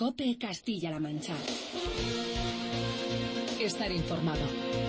COPE Castilla-La Mancha. Estar informado.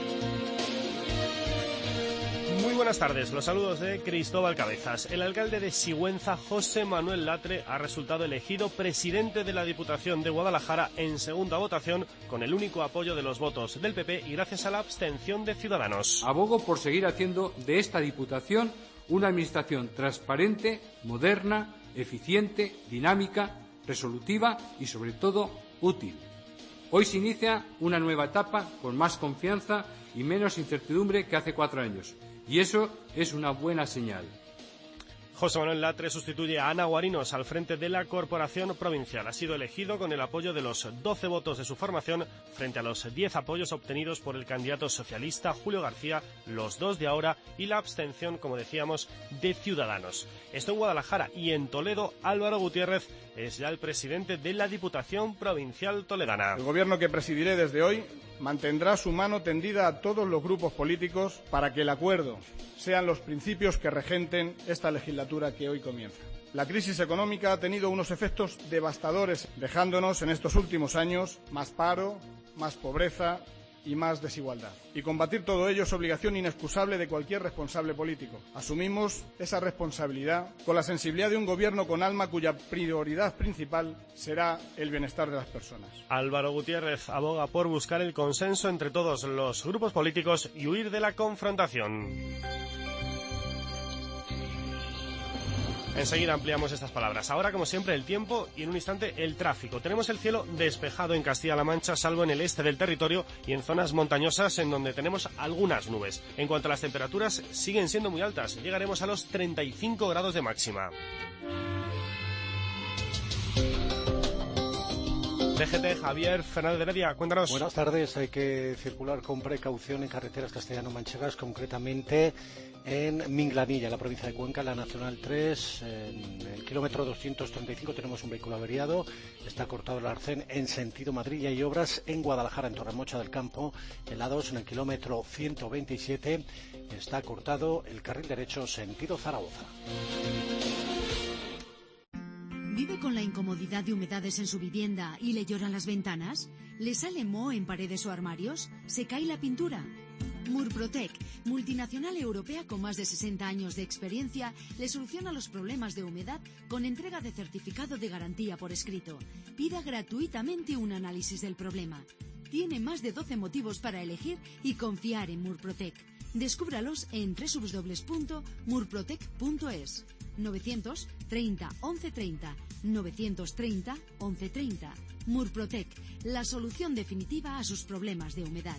Muy buenas tardes, los saludos de Cristóbal Cabezas. El alcalde de Sigüenza, José Manuel Latre, ha resultado elegido presidente de la Diputación de Guadalajara en segunda votación, con el único apoyo de los votos del PP y gracias a la abstención de Ciudadanos. Abogo por seguir haciendo de esta Diputación una administración transparente, moderna, eficiente, dinámica, resolutiva y, sobre todo, útil. Hoy se inicia una nueva etapa con más confianza y menos incertidumbre que hace 4 años. Y eso es una buena señal. José Manuel Latre sustituye a Ana Guarinos al frente de la Corporación Provincial. Ha sido elegido con el apoyo de los 12 votos de su formación frente a los 10 apoyos obtenidos por el candidato socialista Julio García, los 2 de Ahora y la abstención, como decíamos, de Ciudadanos. Esto en Guadalajara, y en Toledo, Álvaro Gutiérrez es ya el presidente de la Diputación Provincial Toledana. El gobierno que presidiré desde hoy mantendrá su mano tendida a todos los grupos políticos para que el acuerdo sean los principios que regenten esta legislatura que hoy comienza. La crisis económica ha tenido unos efectos devastadores, dejándonos en estos últimos años más paro, más pobreza y más desigualdad. Y combatir todo ello es obligación inexcusable de cualquier responsable político. Asumimos esa responsabilidad con la sensibilidad de un gobierno con alma cuya prioridad principal será el bienestar de las personas. Álvaro Gutiérrez aboga por buscar el consenso entre todos los grupos políticos y huir de la confrontación. Enseguida ampliamos estas palabras. Ahora, como siempre, el tiempo y en un instante el tráfico. Tenemos el cielo despejado en Castilla-La Mancha, salvo en el este del territorio y en zonas montañosas en donde tenemos algunas nubes. En cuanto a las temperaturas, siguen siendo muy altas. Llegaremos a los 35 grados de máxima. DGT, Javier Fernández de Heredia, cuéntanos. Buenas tardes. Hay que circular con precaución en carreteras castellano-manchegas, concretamente en Minglanilla, en la provincia de Cuenca, la Nacional 3, en el kilómetro 235 tenemos un vehículo averiado, está cortado el arcén en sentido Madrid y hay obras en Guadalajara, en Torremocha del Campo, en la 2, en el kilómetro 127, está cortado el carril derecho sentido Zaragoza. ¿Vive con la incomodidad de humedades en su vivienda y le lloran las ventanas? ¿Le sale moho en paredes o armarios? ¿Se cae la pintura? Murprotec, multinacional europea con más de 60 años de experiencia, le soluciona los problemas de humedad con entrega de certificado de garantía por escrito. Pida gratuitamente un análisis del problema. Tiene más de 12 motivos para elegir y confiar en Murprotec. Descúbralos en www.murprotec.es. 930 1130, 930 1130. Murprotec, la solución definitiva a sus problemas de humedad.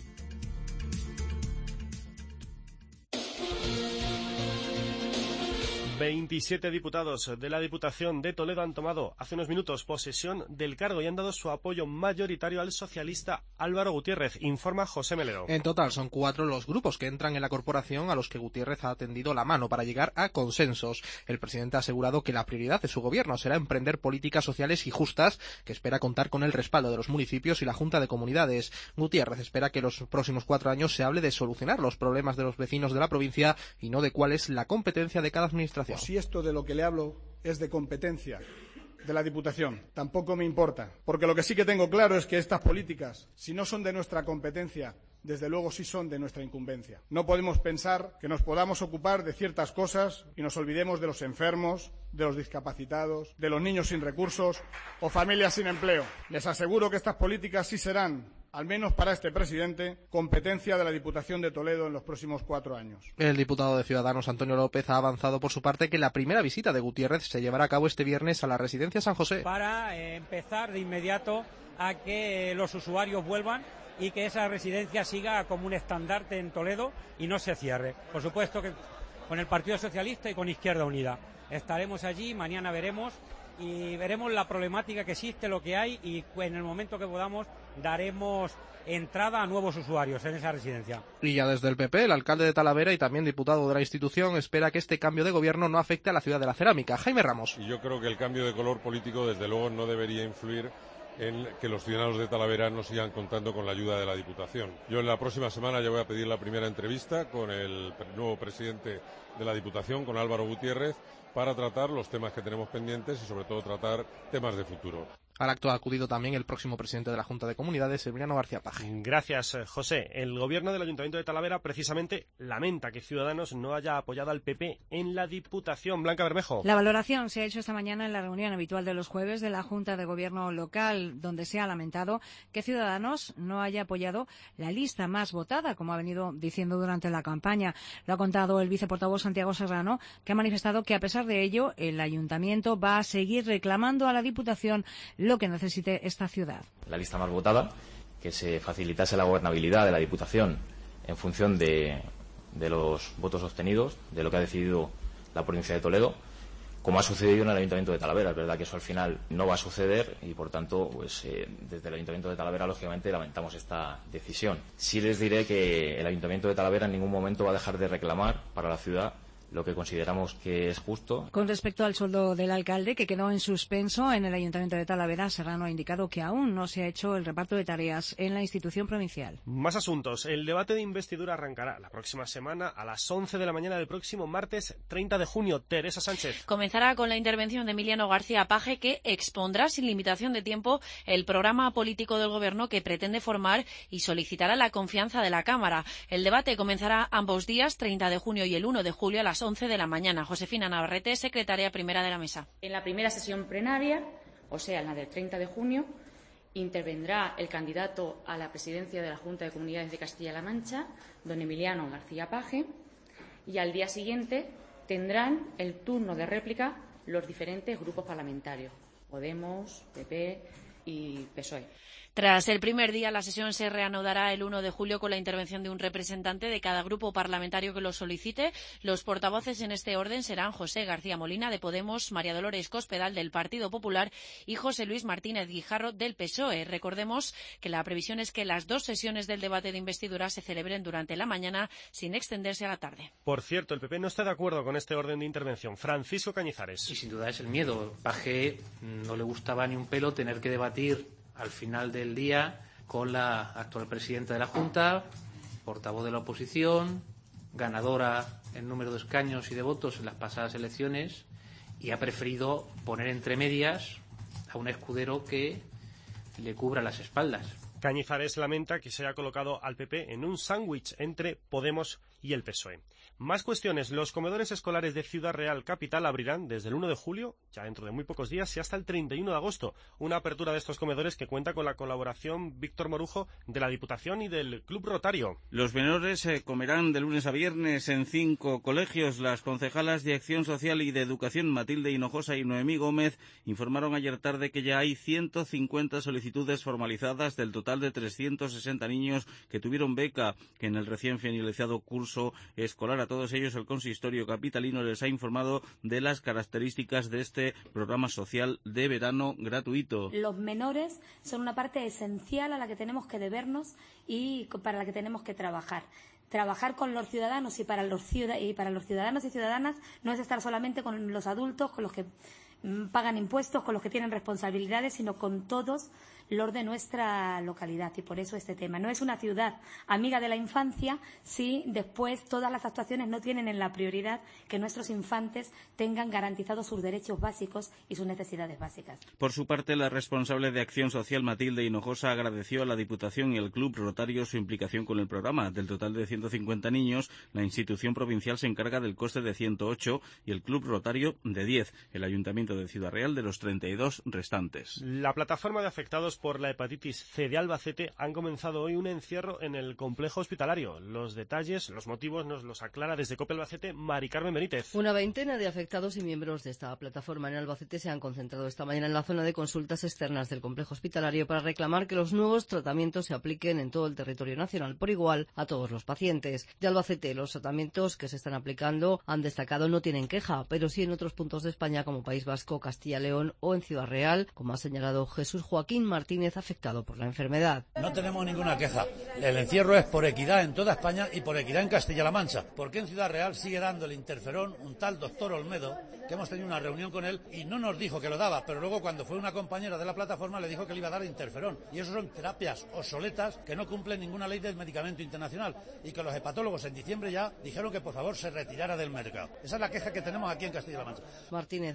27 diputados de la Diputación de Toledo han tomado hace unos minutos posesión del cargo y han dado su apoyo mayoritario al socialista Álvaro Gutiérrez, informa José Melero. En total son 4 los grupos que entran en la corporación a los que Gutiérrez ha tendido la mano para llegar a consensos. El presidente ha asegurado que la prioridad de su gobierno será emprender políticas sociales y justas, que espera contar con el respaldo de los municipios y la Junta de Comunidades. Gutiérrez espera que los próximos 4 años se hable de solucionar los problemas de los vecinos de la provincia y no de cuál es la competencia de cada administración. Si esto de lo que le hablo es de competencia de la Diputación, tampoco me importa, porque lo que sí que tengo claro es que estas políticas, si no son de nuestra competencia, desde luego sí son de nuestra incumbencia. No podemos pensar que nos podamos ocupar de ciertas cosas y nos olvidemos de los enfermos, de los discapacitados, de los niños sin recursos o familias sin empleo. Les aseguro que estas políticas sí serán, al menos para este presidente, competencia de la Diputación de Toledo en los próximos 4 años. El diputado de Ciudadanos, Antonio López, ha avanzado por su parte que la primera visita de Gutiérrez se llevará a cabo este viernes a la residencia San José. Para empezar de inmediato a que los usuarios vuelvan y que esa residencia siga como un estandarte en Toledo y no se cierre. Por supuesto que con el Partido Socialista y con Izquierda Unida. Estaremos allí, mañana veremos y veremos la problemática que existe, lo que hay y en el momento que podamos daremos entrada a nuevos usuarios en esa residencia. Y ya desde el PP, el alcalde de Talavera y también diputado de la institución espera que este cambio de gobierno no afecte a la ciudad de la cerámica. Jaime Ramos. Y yo creo que el cambio de color político desde luego no debería influir en que los ciudadanos de Talavera no sigan contando con la ayuda de la Diputación. Yo en la próxima semana ya voy a pedir la primera entrevista con el nuevo presidente de la Diputación, con Álvaro Gutiérrez, para tratar los temas que tenemos pendientes y sobre todo tratar temas de futuro. Al acto ha acudido también el próximo presidente de la Junta de Comunidades, Emiliano García Paje. Gracias, José. El gobierno del Ayuntamiento de Talavera precisamente lamenta que Ciudadanos no haya apoyado al PP en la Diputación. Blanca Bermejo. La valoración se ha hecho esta mañana en la reunión habitual de los jueves de la Junta de Gobierno local, donde se ha lamentado que Ciudadanos no haya apoyado la lista más votada, como ha venido diciendo durante la campaña. Lo ha contado el viceportavoz Santiago Serrano, que ha manifestado que a pesar de ello, el Ayuntamiento va a seguir reclamando a la Diputación lo que necesite esta ciudad. La lista más votada, que se facilitase la gobernabilidad de la Diputación en función de los votos obtenidos, de lo que ha decidido la provincia de Toledo, como ha sucedido en el Ayuntamiento de Talavera. Es verdad que eso al final no va a suceder y, por tanto, pues desde el Ayuntamiento de Talavera, lógicamente, lamentamos esta decisión. Sí les diré que el Ayuntamiento de Talavera en ningún momento va a dejar de reclamar para la ciudad lo que consideramos que es justo. Con respecto al sueldo del alcalde, que quedó en suspenso en el Ayuntamiento de Talavera, Serrano ha indicado que aún no se ha hecho el reparto de tareas en la institución provincial. Más asuntos. El debate de investidura arrancará la próxima semana a las 11 de la mañana del próximo martes 30 de junio. Teresa Sánchez. Comenzará con la intervención de Emiliano García Paje, que expondrá sin limitación de tiempo el programa político del Gobierno que pretende formar y solicitará la confianza de la Cámara. El debate comenzará ambos días, 30 de junio y el 1 de julio, a las 11 de la mañana. Josefina Navarrete, secretaria primera de la mesa. En la primera sesión plenaria, o sea, en la del 30 de junio, intervendrá el candidato a la presidencia de la Junta de Comunidades de Castilla-La Mancha, don Emiliano García Paje, y al día siguiente tendrán el turno de réplica los diferentes grupos parlamentarios, Podemos, PP y PSOE. Tras el primer día, la sesión se reanudará el 1 de julio con la intervención de un representante de cada grupo parlamentario que lo solicite. Los portavoces en este orden serán José García Molina, de Podemos, María Dolores Cospedal, del Partido Popular, y José Luis Martínez Guijarro, del PSOE. Recordemos que la previsión es que las dos sesiones del debate de investidura se celebren durante la mañana, sin extenderse a la tarde. Por cierto, el PP no está de acuerdo con este orden de intervención. Francisco Cañizares. Y sin duda es el miedo. Paje no le gustaba ni un pelo tener que debatir al final del día con la actual presidenta de la Junta, portavoz de la oposición, ganadora en número de escaños y de votos en las pasadas elecciones, y ha preferido poner entre medias a un escudero que le cubra las espaldas. Cañizares lamenta que se haya colocado al PP en un sándwich entre Podemos y el PSOE. Más cuestiones. Los comedores escolares de Ciudad Real Capital abrirán desde el 1 de julio, ya dentro de muy pocos días, y hasta el 31 de agosto. Una apertura de estos comedores que cuenta con la colaboración Víctor Morujo de la Diputación y del Club Rotario. Los menores comerán de lunes a viernes en 5 colegios. Las concejalas de Acción Social y de Educación, Matilde Hinojosa y Noemí Gómez, informaron ayer tarde que ya hay 150 solicitudes formalizadas del total de 360 niños que tuvieron beca, que en el recién finalizado curso escolar. A todos ellos el consistorio capitalino les ha informado de las características de este programa social de verano gratuito. Los menores son una parte esencial a la que tenemos que debernos y para la que tenemos que trabajar. Trabajar con los ciudadanos y para los ciudadanos y ciudadanas no es estar solamente con los adultos, con los que pagan impuestos, con los que tienen responsabilidades, sino con todos los de nuestra localidad. Y por eso este tema. No es una ciudad amiga de la infancia si después todas las actuaciones no tienen en la prioridad que nuestros infantes tengan garantizados sus derechos básicos y sus necesidades básicas. Por su parte, la responsable de Acción Social, Matilde Hinojosa, agradeció a la Diputación y al Club Rotario su implicación con el programa. Del total de 150 niños, la institución provincial se encarga del coste de 108 y el Club Rotario de 10. El Ayuntamiento de Ciudad Real de los 32 restantes. La plataforma de afectados por la hepatitis C de Albacete han comenzado hoy un encierro en el complejo hospitalario. Los detalles, los motivos nos los aclara desde COPE Albacete Mari Carmen Benítez. Una veintena de afectados y miembros de esta plataforma en Albacete se han concentrado esta mañana en la zona de consultas externas del complejo hospitalario para reclamar que los nuevos tratamientos se apliquen en todo el territorio nacional por igual a todos los pacientes. De Albacete, los tratamientos que se están aplicando, han destacado, no tienen queja, pero sí en otros puntos de España como País Vasco, Castilla y León o en Ciudad Real, como ha señalado Jesús Joaquín Martínez, afectado por la enfermedad. No tenemos ninguna queja. El encierro es por equidad en toda España y por equidad en Castilla-La Mancha. Porque en Ciudad Real sigue dando el interferón un tal doctor Olmedo, que hemos tenido una reunión con él y no nos dijo que lo daba, pero luego cuando fue una compañera de la plataforma le dijo que le iba a dar interferón. Y eso son terapias obsoletas que no cumplen ninguna ley del medicamento internacional y que los hepatólogos en diciembre ya dijeron que por favor se retirara del mercado. Esa es la queja que tenemos aquí en Castilla-La Mancha. Martínez ha indicado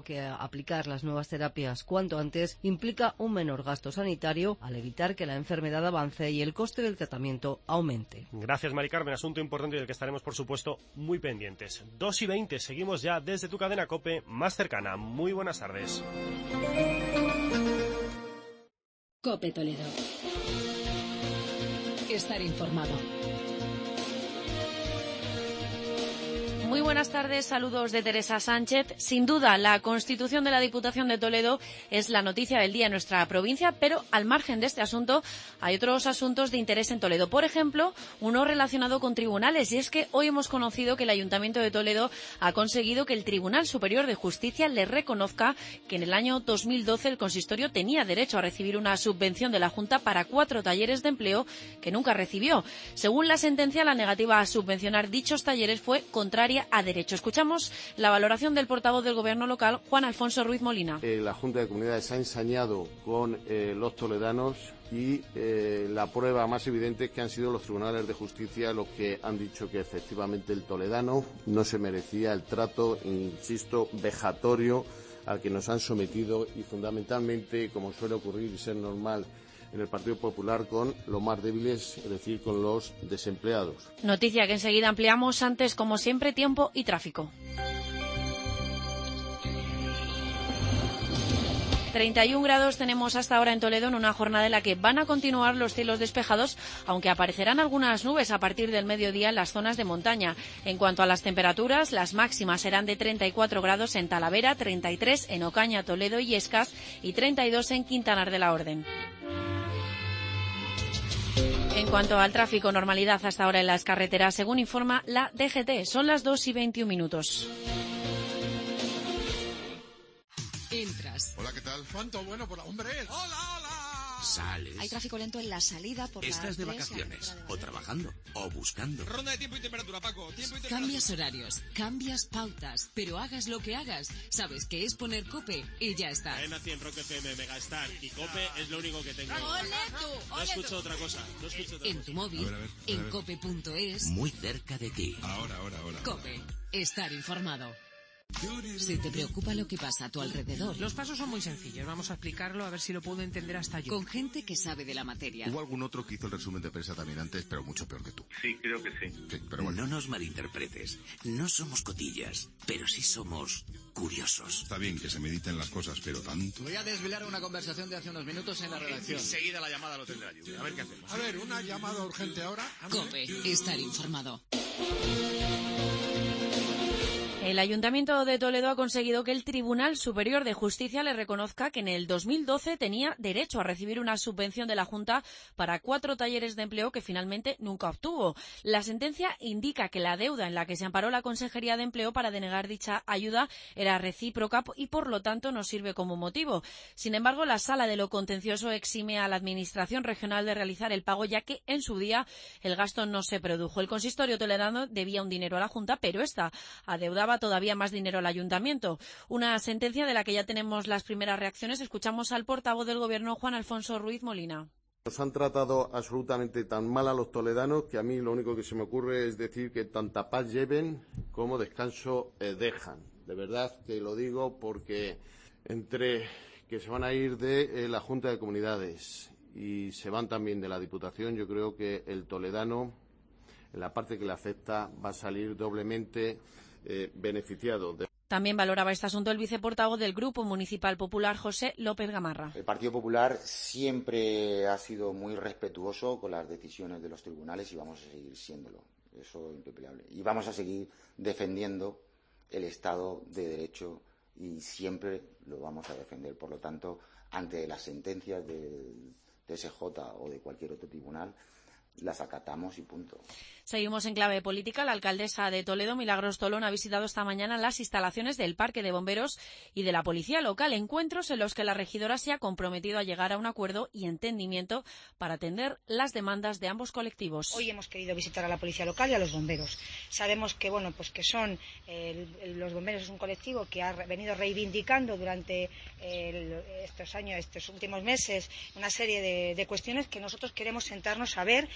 considerado que aplicar las nuevas terapias cuanto antes implica un menor gasto sanitario al evitar que la enfermedad avance y el coste del tratamiento aumente. Gracias, Mari Carmen. Asunto importante y del que estaremos, por supuesto, muy pendientes. 2:20, seguimos ya desde tu cadena COPE más cercana. Muy buenas tardes. COPE Toledo. Estar informado. Muy buenas tardes, saludos de Teresa Sánchez. Sin duda, la constitución de la Diputación de Toledo es la noticia del día en nuestra provincia, pero al margen de este asunto hay otros asuntos de interés en Toledo. Por ejemplo, uno relacionado con tribunales, y es que hoy hemos conocido que el Ayuntamiento de Toledo ha conseguido que el Tribunal Superior de Justicia le reconozca que en el año 2012 el consistorio tenía derecho a recibir una subvención de la Junta para 4 talleres de empleo que nunca recibió. Según la sentencia, la negativa a subvencionar dichos talleres fue contraria a derecho. Escuchamos la valoración del portavoz del Gobierno local, Juan Alfonso Ruiz Molina. La Junta de Comunidades ha ensañado con los toledanos y la prueba más evidente es que han sido los tribunales de justicia los que han dicho que efectivamente el toledano no se merecía el trato, insisto, vejatorio al que nos han sometido y fundamentalmente, como suele ocurrir y ser normal en el Partido Popular, con los más débiles, es decir, con los desempleados. Noticia que enseguida ampliamos. Antes, como siempre, tiempo y tráfico. 31 grados tenemos hasta ahora en Toledo, en una jornada en la que van a continuar los cielos despejados, aunque aparecerán algunas nubes a partir del mediodía en las zonas de montaña. En cuanto a las temperaturas, las máximas serán de 34 grados en Talavera, 33 en Ocaña, Toledo y Illescas y 32 en Quintanar de la Orden. En cuanto al tráfico, normalidad hasta ahora en las carreteras, según informa la DGT. Son las 2:21. Entras. Hola, ¿qué tal? ¿Cuánto bueno por la... ¡Hombre! ¡Hola, hola! Sales. Hay tráfico lento en la salida por Estás de vacaciones, o trabajando, o buscando. Ronda de tiempo y temperatura, Paco. Tiempo y temperatura. Cambias horarios, cambias pautas, pero hagas lo que hagas, sabes que es poner COPE y ya está. Cadena 100, Rock FM, Megastar y COPE es lo único que tengo. ¡Ole tú! No escucho otra cosa. No escucho otra en cosa. tu móvil, en cope.es. Muy cerca de ti. Ahora. COPE. Estar informado. Si te preocupa lo que pasa a tu alrededor. Los pasos son muy sencillos. Vamos a explicarlo a ver si lo puedo entender hasta yo. Con gente que sabe de la materia. Hubo algún otro que hizo el resumen de prensa también antes, pero mucho peor que tú. Sí, creo que sí. Sí, pero bueno. No nos malinterpretes. No somos cotillas, pero sí somos curiosos. Está bien que se mediten las cosas, pero tanto. Voy a desvelar una conversación de hace unos minutos en la redacción. Enseguida la llamada lo tendrá yo. A ver qué hacemos. A ver, una llamada urgente ahora. COPE. Estar informado. El Ayuntamiento de Toledo ha conseguido que el Tribunal Superior de Justicia le reconozca que en el 2012 tenía derecho a recibir una subvención de la Junta para 4 talleres de empleo que finalmente nunca obtuvo. La sentencia indica que la deuda en la que se amparó la Consejería de Empleo para denegar dicha ayuda era recíproca y, por lo tanto, no sirve como motivo. Sin embargo, la Sala de lo Contencioso exime a la Administración Regional de realizar el pago, ya que en su día el gasto no se produjo. El consistorio toledano debía un dinero a la Junta, pero esta adeudaba todavía más dinero al Ayuntamiento. Una sentencia de la que ya tenemos las primeras reacciones. Escuchamos al portavoz del Gobierno, Juan Alfonso Ruiz Molina. Nos han tratado absolutamente tan mal a los toledanos que a mí lo único que se me ocurre es decir que tanta paz lleven como descanso dejan. De verdad que lo digo porque entre que se van a ir de la Junta de Comunidades y se van también de la Diputación, yo creo que el toledano, en la parte que le afecta, va a salir doblemente beneficiado. También valoraba este asunto el viceportavoz del Grupo Municipal Popular, José López Gamarra. El Partido Popular siempre ha sido muy respetuoso con las decisiones de los tribunales y vamos a seguir siéndolo. Eso es impepelable. Y vamos a seguir defendiendo el Estado de Derecho y siempre lo vamos a defender. Por lo tanto, ante las sentencias del TSJ o de cualquier otro tribunal, las acatamos y punto. Seguimos en clave política. La alcaldesa de Toledo, Milagros Tolón, ha visitado esta mañana las instalaciones del Parque de Bomberos y de la Policía Local, encuentros en los que la regidora se ha comprometido a llegar a un acuerdo y entendimiento para atender las demandas de ambos colectivos. Hoy hemos querido visitar a la Policía Local y a los bomberos. Sabemos que que son los bomberos es un colectivo que ha venido reivindicando durante estos últimos meses una serie de cuestiones que nosotros queremos sentarnos a ver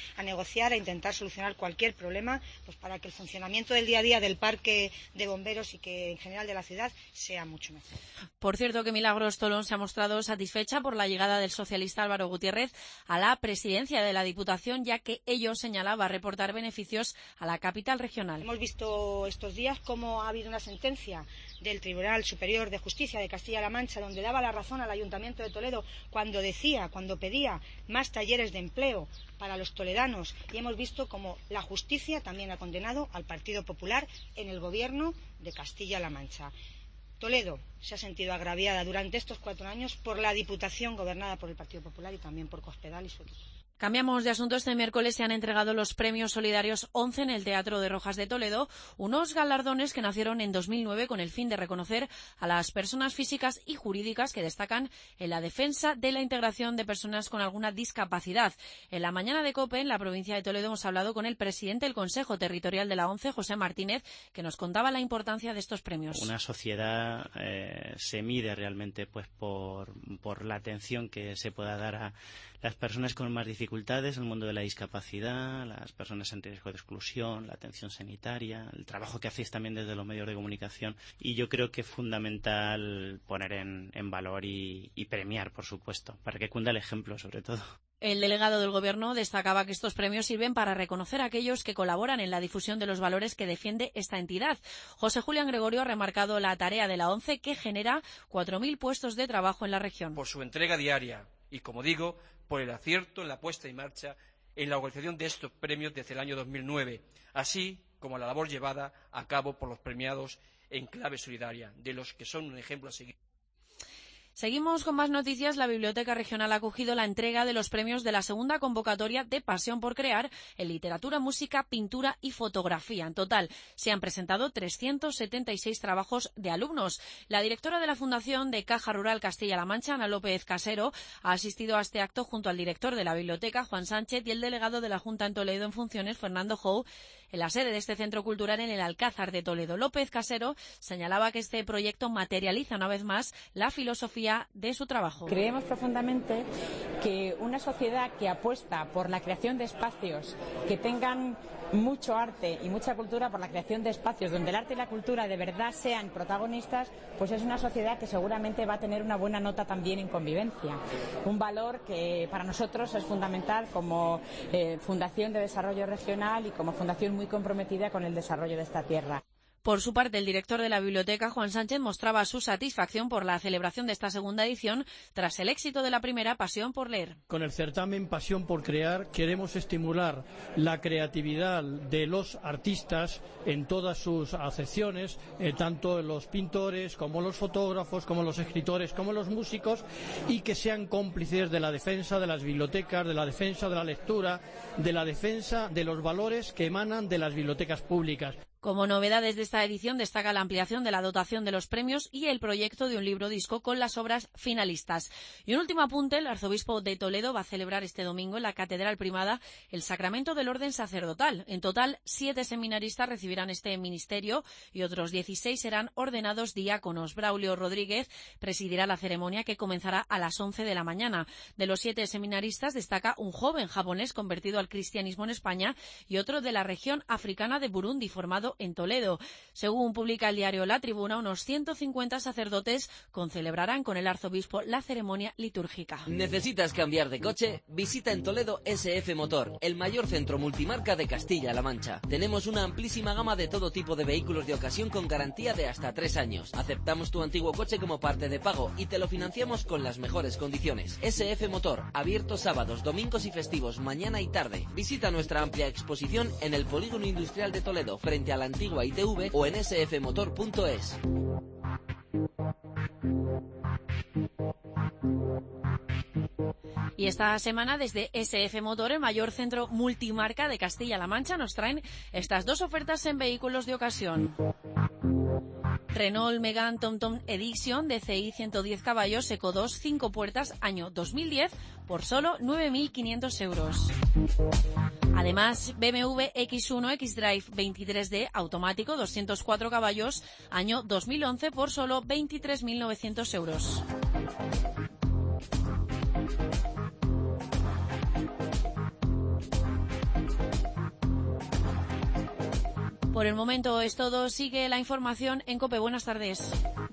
a negociar, a intentar solucionar cualquier problema, pues para que el funcionamiento del día a día del parque de bomberos y que en general de la ciudad sea mucho mejor. Por cierto, que Milagros Tolón se ha mostrado satisfecha por la llegada del socialista Álvaro Gutiérrez a la presidencia de la Diputación, ya que ello señalaba reportar beneficios a la capital regional. Hemos visto estos días cómo ha habido una sentencia del Tribunal Superior de Justicia de Castilla-La Mancha donde daba la razón al Ayuntamiento de Toledo cuando pedía más talleres de empleo para los toledanos, y hemos visto cómo la justicia también ha condenado al Partido Popular en el gobierno de Castilla-La Mancha. Toledo se ha sentido agraviada durante estos 4 años por la Diputación gobernada por el Partido Popular y también por Cospedal y su equipo. Cambiamos de asunto. Este miércoles se han entregado los premios solidarios 11 en el Teatro de Rojas de Toledo, unos galardones que nacieron en 2009 con el fin de reconocer a las personas físicas y jurídicas que destacan en la defensa de la integración de personas con alguna discapacidad. En la mañana de COPE, en la provincia de Toledo, hemos hablado con el presidente del Consejo Territorial de la ONCE, José Martínez, que nos contaba la importancia de estos premios. Una sociedad se mide realmente pues por la atención que se pueda dar a las personas con más dificultades, el mundo de la discapacidad, las personas en riesgo de exclusión, la atención sanitaria, el trabajo que hacéis también desde los medios de comunicación. Y yo creo que es fundamental poner en valor y premiar, por supuesto, para que cunda el ejemplo, sobre todo. El delegado del Gobierno destacaba que estos premios sirven para reconocer a aquellos que colaboran en la difusión de los valores que defiende esta entidad. José Julián Gregorio ha remarcado la tarea de la ONCE, que genera 4.000 puestos de trabajo en la región. Por su entrega diaria y, como digo, por el acierto en la puesta en marcha en la organización de estos premios desde el año 2009, así como la labor llevada a cabo por los premiados en clave solidaria, de los que son un ejemplo a seguir. Seguimos con más noticias. La Biblioteca Regional ha acogido la entrega de los premios de la segunda convocatoria de Pasión por Crear en literatura, música, pintura y fotografía. En total se han presentado 376 trabajos de alumnos. La directora de la Fundación de Caja Rural Castilla-La Mancha, Ana López Casero, ha asistido a este acto junto al director de la biblioteca, Juan Sánchez, y el delegado de la Junta en Toledo en funciones, Fernando Jou, en la sede de este centro cultural en el Alcázar de Toledo. López Casero señalaba que este proyecto materializa una vez más la filosofía de su trabajo. Creemos profundamente que una sociedad que apuesta por la creación de espacios que tengan mucho arte y mucha cultura, por la creación de espacios donde el arte y la cultura de verdad sean protagonistas, pues es una sociedad que seguramente va a tener una buena nota también en convivencia. Un valor que para nosotros es fundamental como Fundación de Desarrollo Regional y como fundación muy comprometida con el desarrollo de esta tierra. Por su parte, el director de la biblioteca, Juan Sánchez, mostraba su satisfacción por la celebración de esta segunda edición tras el éxito de la primera, Pasión por Leer. Con el certamen Pasión por Crear queremos estimular la creatividad de los artistas en todas sus acepciones, tanto los pintores como los fotógrafos, como los escritores, como los músicos, y que sean cómplices de la defensa de las bibliotecas, de la defensa de la lectura, de la defensa de los valores que emanan de las bibliotecas públicas. Como novedades de esta edición destaca la ampliación de la dotación de los premios y el proyecto de un libro disco con las obras finalistas. Y un último apunte: el arzobispo de Toledo va a celebrar este domingo en la Catedral Primada el sacramento del orden sacerdotal. En total, 7 seminaristas recibirán este ministerio y otros 16 serán ordenados diáconos. Braulio Rodríguez presidirá la ceremonia, que comenzará a las 11 de la mañana. De los 7 seminaristas destaca un joven japonés convertido al cristianismo en España y otro de la región africana de Burundi, formado en Toledo. Según publica el diario La Tribuna, unos 150 sacerdotes concelebrarán con el arzobispo la ceremonia litúrgica. ¿Necesitas cambiar de coche? Visita en Toledo SF Motor, el mayor centro multimarca de Castilla-La Mancha. Tenemos una amplísima gama de todo tipo de vehículos de ocasión con garantía de hasta 3 años. Aceptamos tu antiguo coche como parte de pago y te lo financiamos con las mejores condiciones. SF Motor, abierto sábados, domingos y festivos, mañana y tarde. Visita nuestra amplia exposición en el Polígono Industrial de Toledo, frente a la antigua ITV, o en sfmotor.es. Y esta semana, desde SF Motor, el mayor centro multimarca de Castilla-La Mancha, nos traen estas 2 ofertas en vehículos de ocasión. Renault Megane TomTom Edition DCI 110 caballos, Eco 2, 5 puertas, año 2010, por solo 9.500 euros. Además, BMW X1 X-Drive 23D automático, 204 caballos, año 2011, por solo 23.900 euros. Por el momento es todo. Sigue la información en COPE. Buenas tardes.